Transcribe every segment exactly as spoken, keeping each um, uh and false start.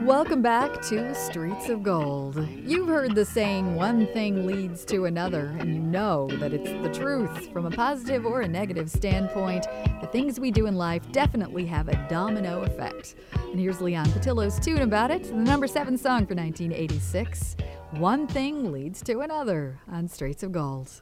Welcome back to Streets of Gold. You've heard the saying, one thing leads to another, and you know that it's the truth. From a positive or a negative standpoint, the things we do in life definitely have a domino effect. And here's Leon Patillo's tune about it, the number seven song for nineteen eighty-six, One Thing Leads to Another, on Streets of Gold.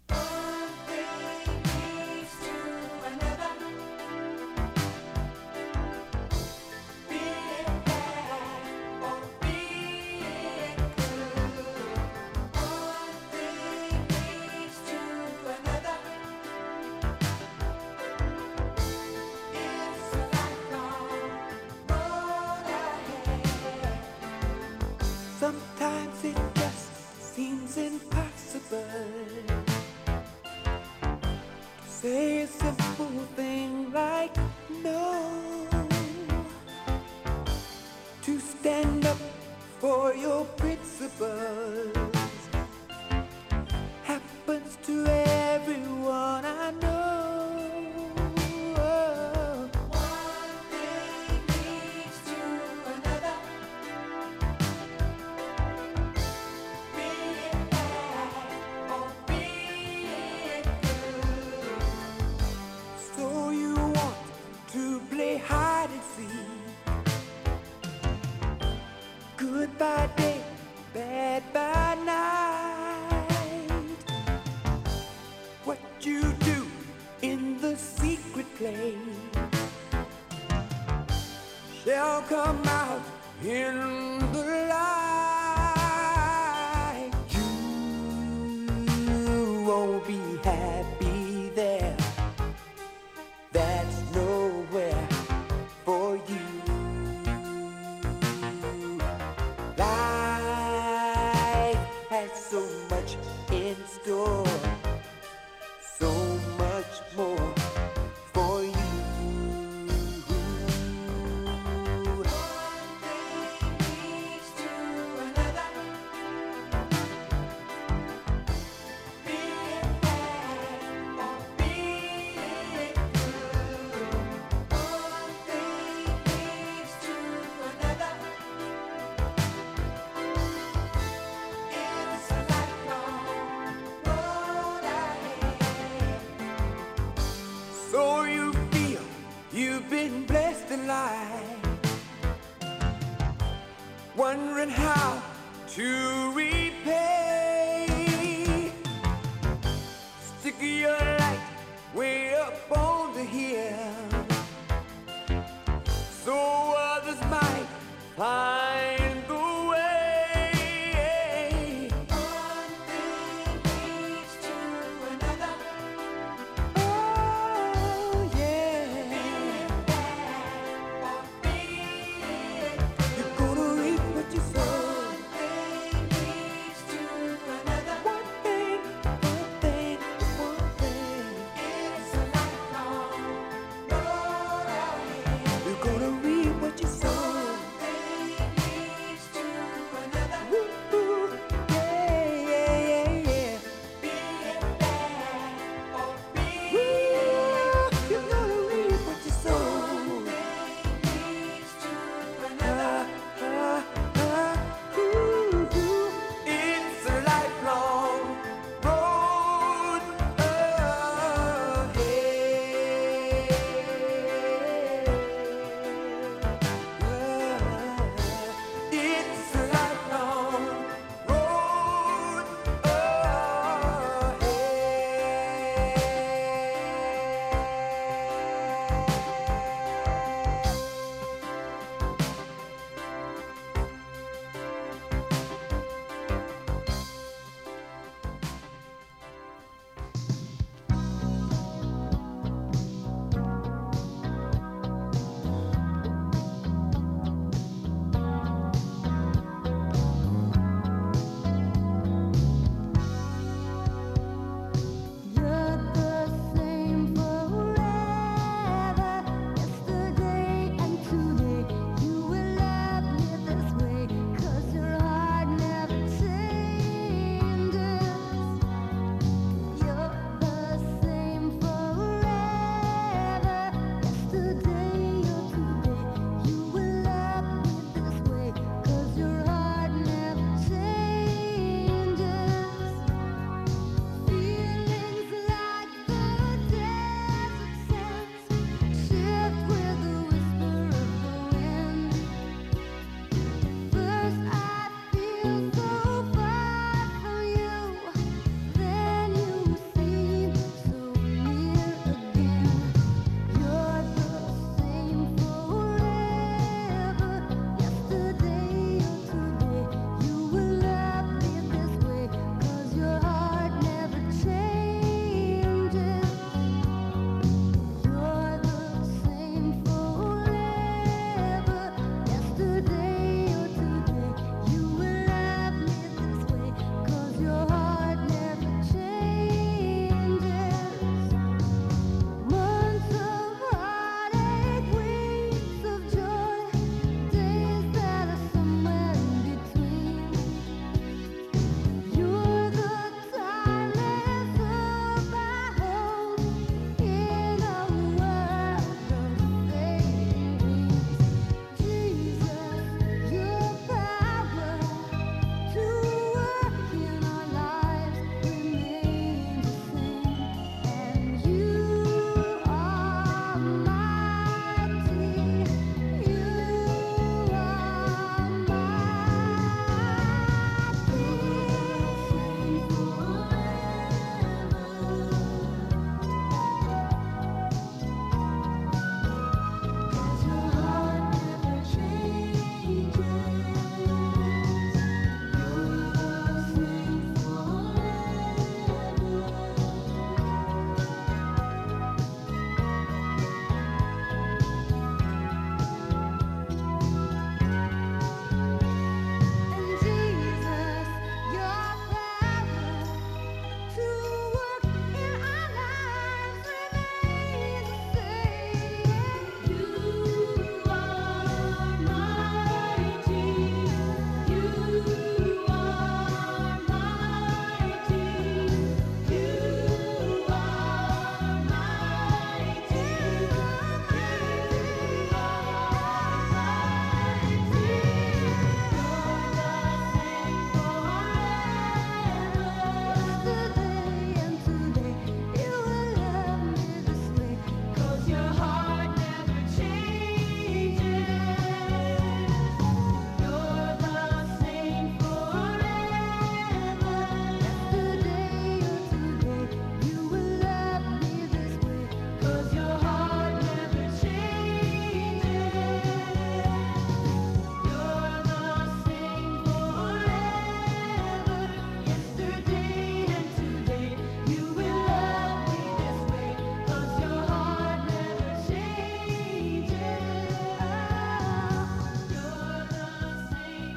Sometimes it just seems impossible to say a simple thing like no, to stand up for your principles. Happens to everyone I know. Good by day, bad by night. What you do in the secret place shall come out in the light. You won't be happy there. That's nowhere for you. So much in store, so much more for you. One thing leads to another. Be it bad or be it good. One thing leads to another. So you feel you've been blessed in life, wondering how to repay. Stick your light way up on the hill, so others might find the way. One thing leads to another. One thing, one thing, one thing.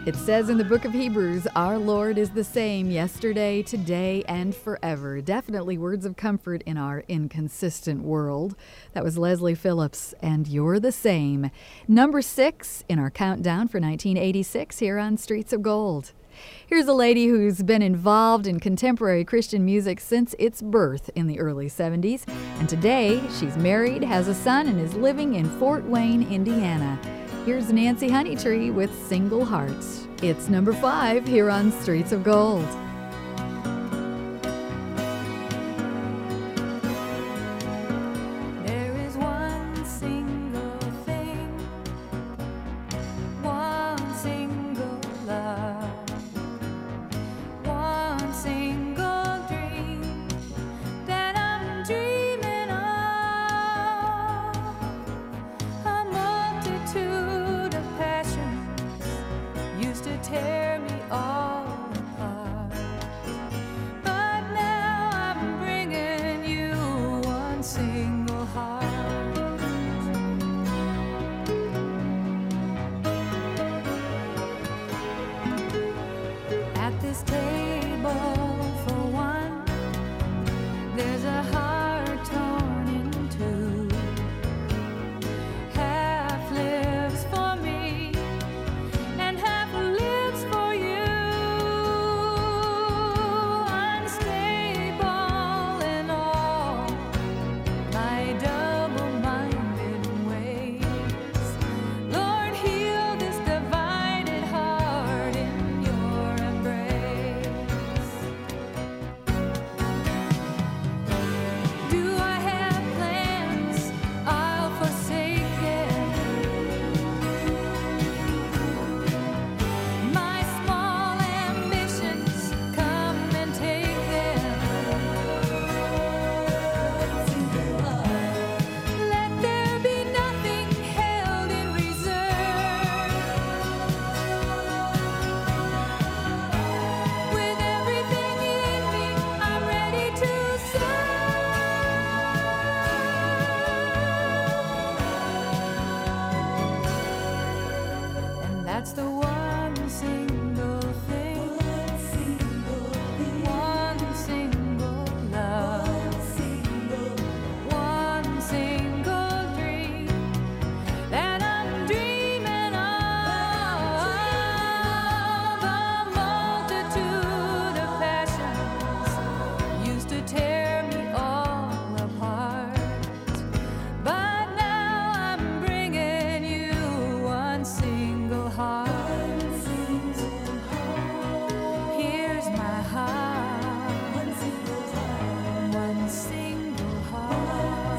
It says in the book of Hebrews, our Lord is the same yesterday, today, and forever. Definitely words of comfort in our inconsistent world. That was Leslie Phillips, and You're the Same. Number six in our countdown for nineteen eighty-six here on Streets of Gold. Here's a lady who's been involved in contemporary Christian music since its birth in the early seventies. And today, she's married, has a son, and is living in Fort Wayne, Indiana. Here's Nancy Honeytree with Single Hearts. It's number five here on Streets of Gold. There is one single thing, one single love, one single dream that I'm dreaming of. A multitude of passions used to tear me all apart, but now I'm bringing you one single heart. At this table for one, there's a heart torn in two. Half lives for me and half lives for you. Unstable in all my double-minded ways. Lord, heal this divided heart in your embrace. Do I have plans? I'll forsake them. My small ambitions, come and take them. Let there be nothing held in reserve. With everything in me, I'm ready to serve. And that's the one single thing, one single love, one single dream that I'm dreaming of. A multitude of passions used to tear me all apart, but now I'm bringing you one single heart. Here's my heart, one single heart, one single heart.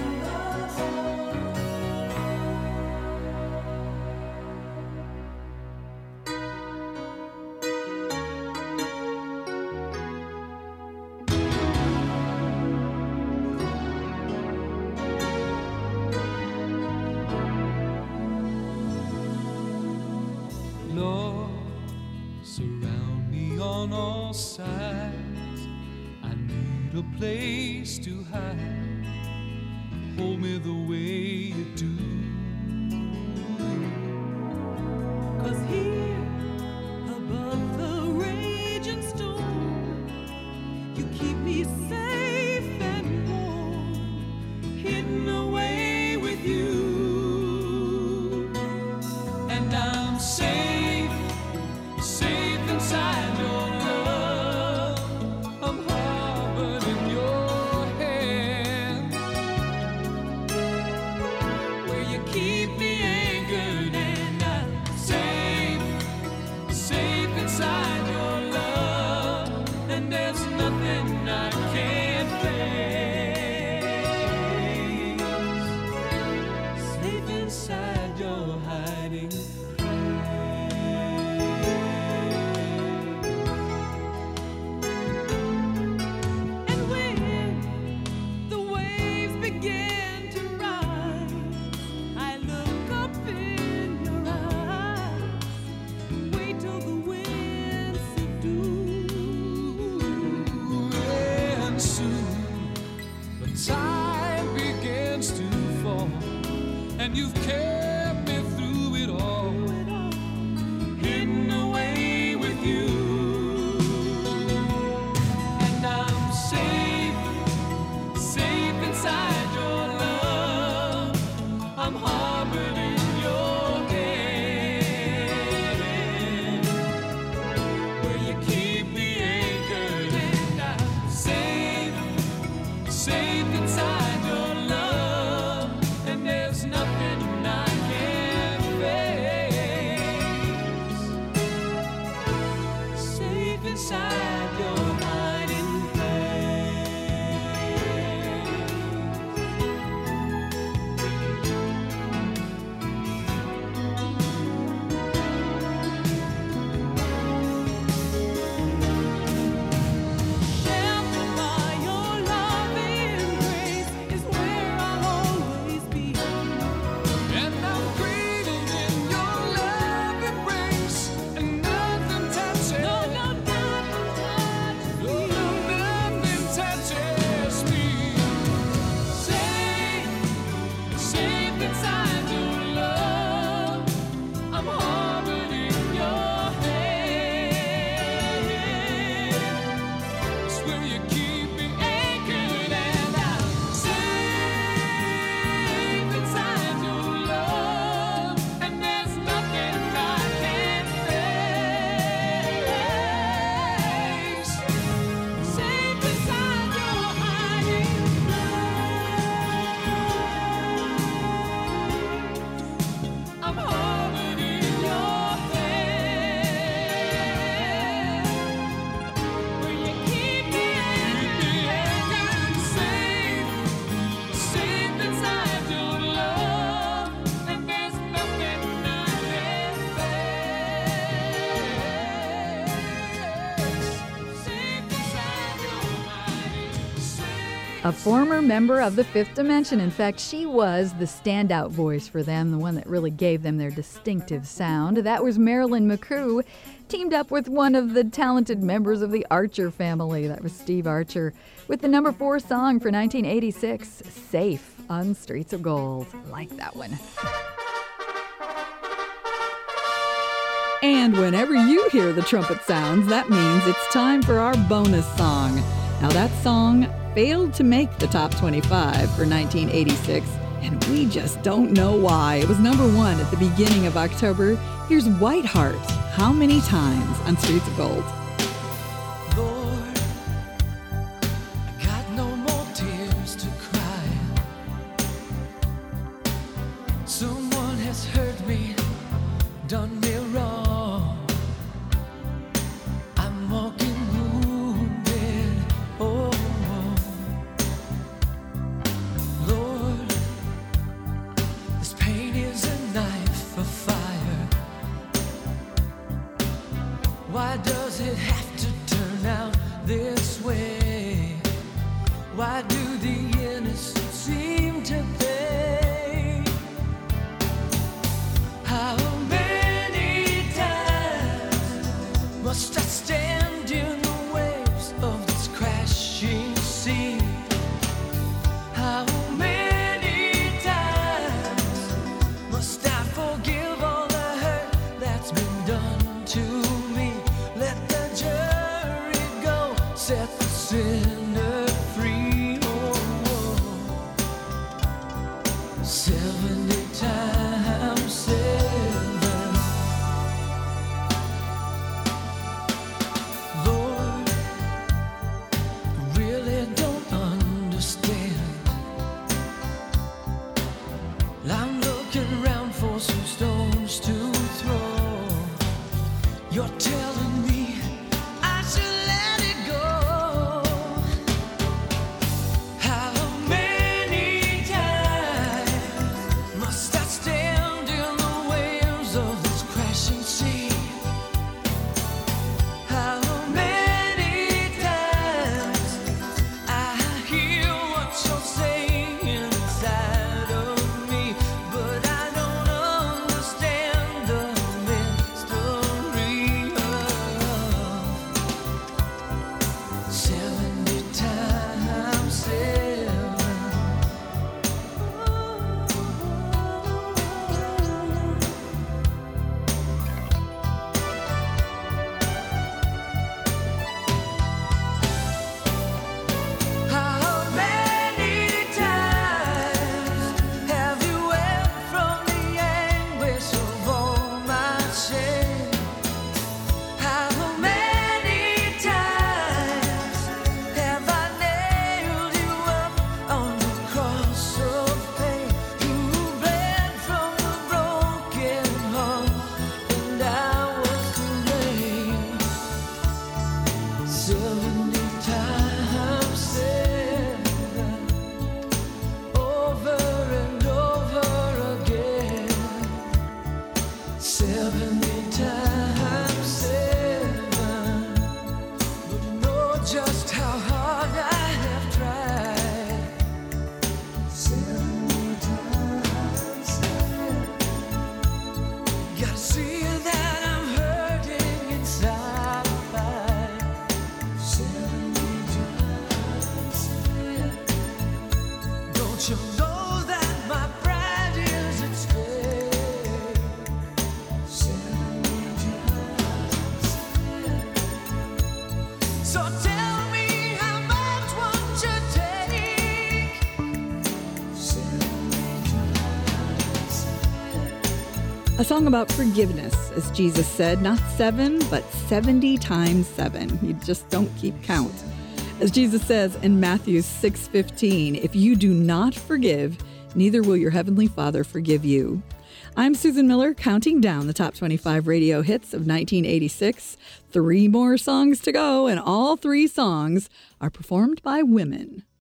Lord, surround me on all sides. I need a place to hide. Hold me the way you do. 'Cause here above the raging storm, you keep me safe and warm, hidden away with you. And I'm safe, safe inside your love. I'm harbored in your hand, where you keep me anchored. And I'm safe, safe inside your love. And there's nothing I can't face. Safe inside your hiding place. And when the waves begin to rise, I look up in your eyes. Wait till the winds subdue. And soon the time begins to fall, and you've kept me through it all. a former member of the Fifth Dimension. In fact, she was the standout voice for them, the one that really gave them their distinctive sound. That was Marilyn McCoo, teamed up with one of the talented members of the Archer family. That was Steve Archer, with the number four song for nineteen eighty-six, Safe on Streets of Gold. Like that one. And whenever you hear the trumpet sounds, that means it's time for our bonus song. Now, that song failed to make the top twenty-five for nineteen eighty-six, and we just don't know why. It was number one at the beginning of October. Here's Whiteheart, How Many Times on Streets of Gold. Lord, I got no more tears to cry. Someone has hurt me, done me wrong. I'm walking wounded. Oh, Lord, this pain is a knife of fire. Why does it have to turn out this way? Why do the innocent seem to pay? How many times must I stand in the waves of this crashing sea? How many times must I forgive all the hurt that's been done to me? Let the jury go, set the sinner free. Oh, oh. Seventy times seven. Lord, I really don't understand. I'm looking around for some stones to throw. You're telling me I should let it go. How many times must I stand in the waves of this crashing sea? How many times I hear what you're saying inside of me, but I don't understand the mystery of seventy times seven. How many times have you wept from the anguish of all my shame? How many times have I nailed you up on the cross of pain? You bled from the broken heart, and I was to blame. Seventy times seven, over and over again. Seventy times seven, but you know just how hard I have tried. Seventy times seven, gotta see that I'm hurting inside. Seventy times seven, don't you know that my pride is at stake? Seventy times seven. So tell me how much won't you take? Seventy times seven. A song about forgiveness, as Jesus said, not seven, but seventy times seven. You just don't keep count. As Jesus says in Matthew six fifteen, if you do not forgive, neither will your heavenly Father forgive you. I'm Susan Miller, counting down the top twenty-five radio hits of nineteen eighty-six. Three more songs to go, and all three songs are performed by women.